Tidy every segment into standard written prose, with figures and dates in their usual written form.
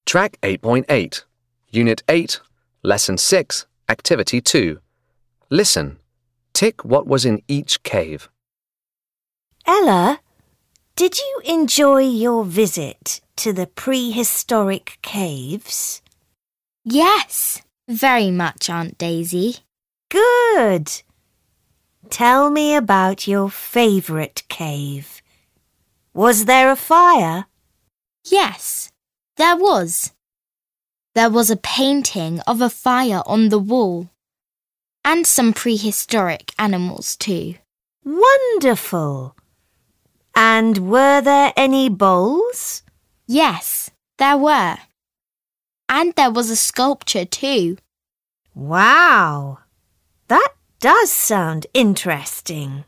Track 8.8, Unit 8, Lesson 6, Activity 2. Listen. Tick what was in each cave. Ella, did you enjoy your visit to the prehistoric caves? Yes, very much, Aunt Daisy. Good. Tell me about your favourite cave. Was there a fire? Yes, there was. There was a painting of a fire on the wall, and some prehistoric animals too. Wonderful. And were there any bowls? Yes, there were. And there was a sculpture too. Wow, that does sound interesting.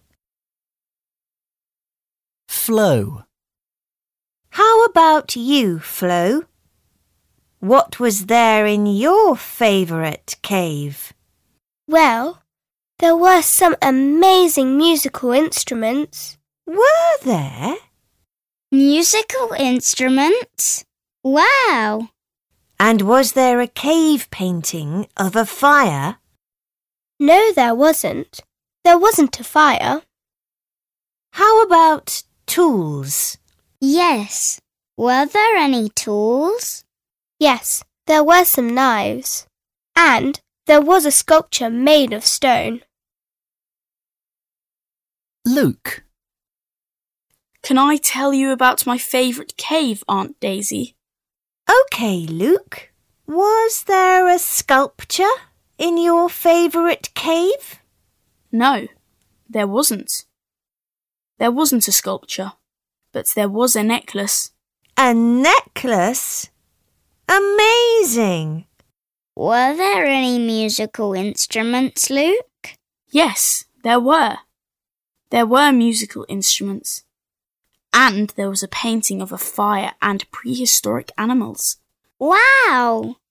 Flo. How about you, Flo? What was there in your favourite cave? Well, there were some amazing musical instruments. Were there? Musical instruments? Wow! And was there a cave painting of a fire? No, there wasn't. There wasn't a fire. How about tools? Yes. Were there any tools? Yes, there were some knives. And there was a sculpture made of stone. Luke. Can I tell you about my favourite cave, Aunt Daisy? OK, Luke. Was there a sculpture in your favourite cave? No, there wasn't. There wasn't a sculpture, but there was a necklace. A necklace? Amazing! Were there any musical instruments, Luke? Yes, there were. There were musical instruments. And there was a painting of a fire and prehistoric animals. Wow!